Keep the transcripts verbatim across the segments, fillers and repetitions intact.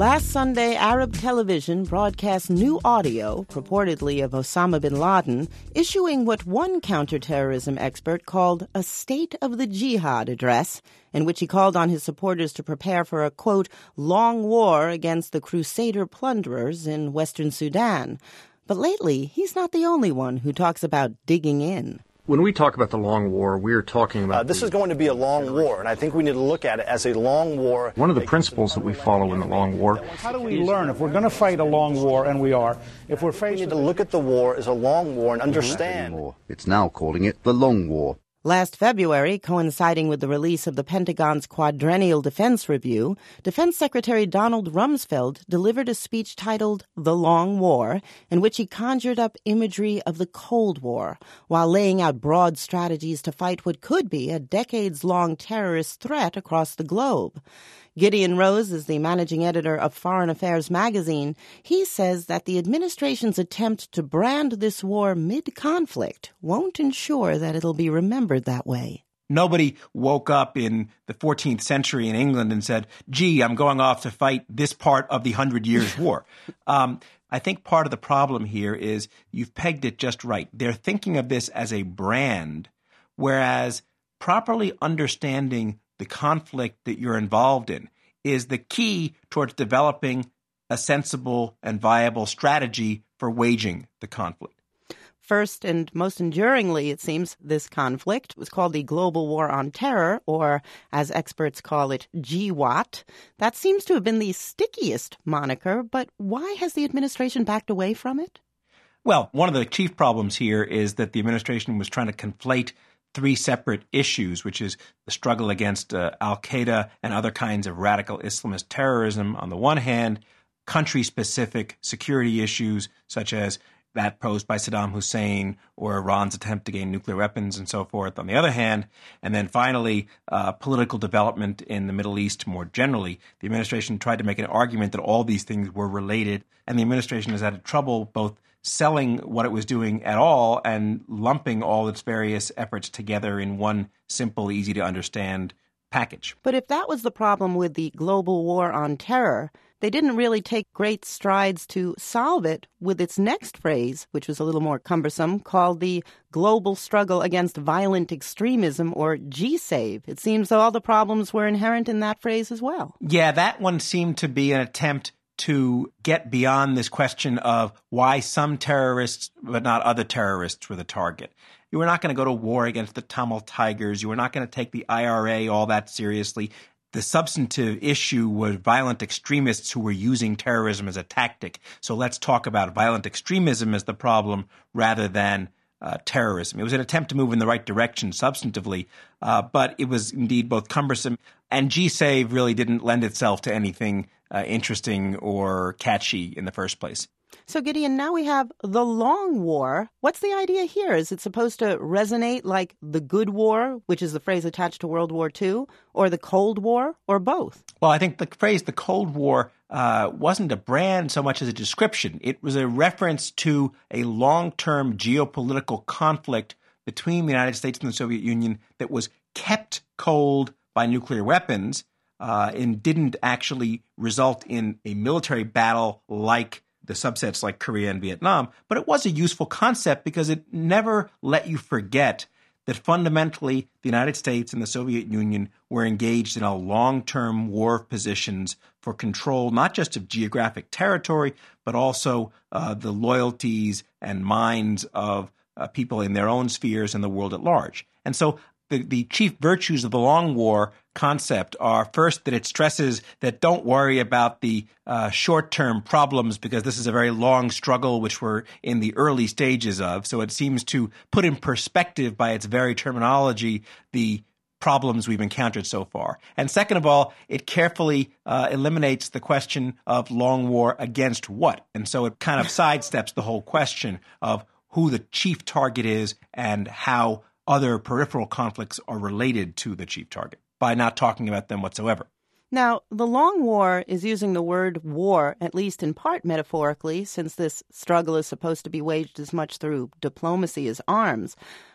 Last Sunday, Arab television broadcast new audio, purportedly of Osama bin Laden, issuing what one counterterrorism expert called a State of the Jihad address, in which he called on his supporters to prepare for a, quote, long war against the Crusader plunderers in Western Sudan. But lately, he's not the only one who talks about digging in. When we talk about the long war, we're talking about... Uh, this is going to be a long war, and I think we need to look at it as a long war. One of the principles that we follow in the long war... How do we learn if we're going to fight a long war, and we are, if we're faced... We need to look at the war as a long war and understand... It's now calling it the long war. Last February, coinciding with the release of the Pentagon's Quadrennial Defense Review, Defense Secretary Donald Rumsfeld delivered a speech titled The Long War, in which he conjured up imagery of the Cold War, while laying out broad strategies to fight what could be a decades-long terrorist threat across the globe. Gideon Rose is the managing editor of Foreign Affairs magazine. He says that the administration's attempt to brand this war mid-conflict won't ensure that it'll be remembered that way. Nobody woke up in the fourteenth century in England and said, gee, I'm going off to fight this part of the Hundred Years' War. Um, I think part of the problem here is you've pegged it just right. They're thinking of this as a brand, whereas properly understanding the conflict that you're involved in is the key towards developing a sensible and viable strategy for waging the conflict. First and most enduringly, it seems, this conflict was called the Global War on Terror, or as experts call it, G WOT. That seems to have been the stickiest moniker, but why has the administration backed away from it? Well, one of the chief problems here is that the administration was trying to conflate three separate issues, which is the struggle against uh, al-Qaeda and other kinds of radical Islamist terrorism on the one hand, country-specific security issues such as that posed by Saddam Hussein or Iran's attempt to gain nuclear weapons and so forth on the other hand, and then finally uh, political development in the Middle East more generally. The administration tried to make an argument that all these things were related, and the administration has had trouble both selling what it was doing at all and lumping all its various efforts together in one simple, easy-to-understand package. But if that was the problem with the global war on terror, they didn't really take great strides to solve it with its next phrase, which was a little more cumbersome, called the Global Struggle Against Violent Extremism, or G SAVE. It seems though all the problems were inherent in that phrase as well. Yeah, that one seemed to be an attempt to get beyond this question of why some terrorists but not other terrorists were the target. You were not going to go to war against the Tamil Tigers. You were not going to take the I R A all that seriously. The substantive issue was violent extremists who were using terrorism as a tactic. So let's talk about violent extremism as the problem rather than uh, terrorism. It was an attempt to move in the right direction substantively, uh, but it was indeed both cumbersome, and G SAVE really didn't lend itself to anything Uh, interesting or catchy in the first place. So, Gideon, now we have the long war. What's the idea here? Is it supposed to resonate like the good war, which is the phrase attached to World War Two, or the Cold War, or both? Well, I think the phrase the Cold War uh, wasn't a brand so much as a description. It was a reference to a long-term geopolitical conflict between the United States and the Soviet Union that was kept cold by nuclear weapons, Uh, and didn't actually result in a military battle like the subsets like Korea and Vietnam. But it was a useful concept because it never let you forget that fundamentally the United States and the Soviet Union were engaged in a long-term war of positions for control, not just of geographic territory, but also uh, the loyalties and minds of uh, people in their own spheres and the world at large. And so The, the chief virtues of the long war concept are, first, that it stresses that don't worry about the uh, short-term problems because this is a very long struggle which we're in the early stages of. So it seems to put in perspective by its very terminology the problems we've encountered so far. And second of all, it carefully uh, eliminates the question of long war against what. And so it kind of sidesteps the whole question of who the chief target is and how other peripheral conflicts are related to the chief target by not talking about them whatsoever. Now, the long war is using the word war, at least in part metaphorically, since this struggle is supposed to be waged as much through diplomacy as arms.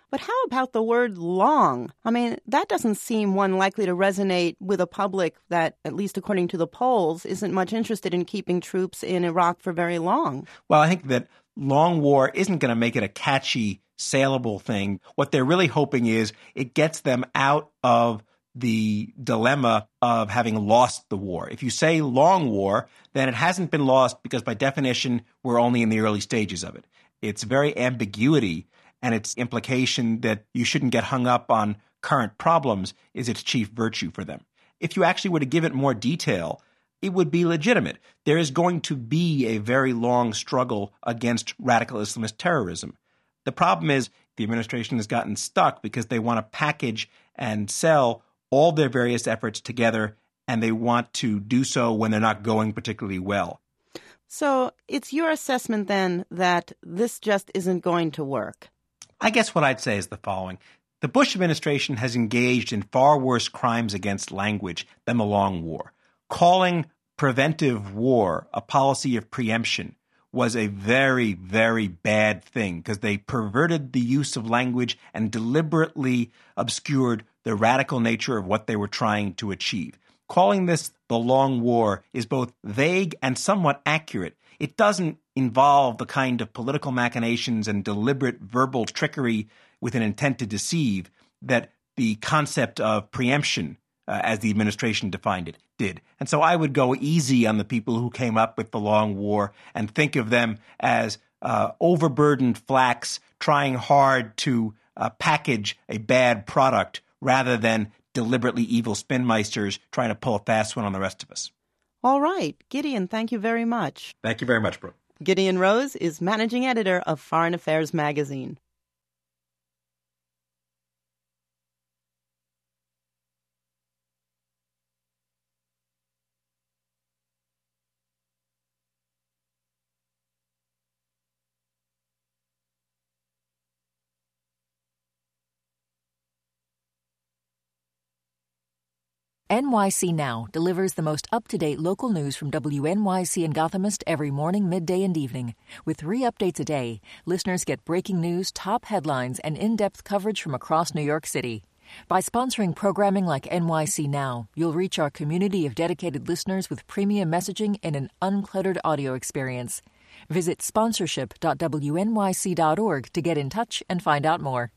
But how about the word long? I mean, that doesn't seem one likely to resonate with a public that, at least according to the polls, isn't much interested in keeping troops in Iraq for very long. Well, I think that long war isn't going to make it a catchy, saleable thing. What they're really hoping is it gets them out of the dilemma of having lost the war. If you say long war, then it hasn't been lost because by definition, we're only in the early stages of it. Its very ambiguity and its implication that you shouldn't get hung up on current problems is its chief virtue for them. If you actually were to give it more detail, it would be legitimate. There is going to be a very long struggle against radical Islamist terrorism. The problem is the administration has gotten stuck because they want to package and sell all their various efforts together, and they want to do so when they're not going particularly well. So it's your assessment then that this just isn't going to work? I guess what I'd say is the following. The Bush administration has engaged in far worse crimes against language than the Long War. Calling preventive war a policy of preemption was a very, very bad thing because they perverted the use of language and deliberately obscured the radical nature of what they were trying to achieve. Calling this the Long War is both vague and somewhat accurate. It doesn't involve the kind of political machinations and deliberate verbal trickery with an intent to deceive that the concept of preemption, uh, as the administration defined it, did. And so I would go easy on the people who came up with the Long War and think of them as uh, overburdened flacks trying hard to uh, package a bad product rather than deliberately evil spinmeisters trying to pull a fast one on the rest of us. All right. Gideon, thank you very much. Thank you very much, Brooke. Gideon Rose is managing editor of Foreign Affairs magazine. N Y C Now delivers the most up-to-date local news from W N Y C and Gothamist every morning, midday, and evening. With three updates a day, listeners get breaking news, top headlines, and in-depth coverage from across New York City. By sponsoring programming like N Y C Now, you'll reach our community of dedicated listeners with premium messaging and an uncluttered audio experience. Visit sponsorship dot W N Y C dot org to get in touch and find out more.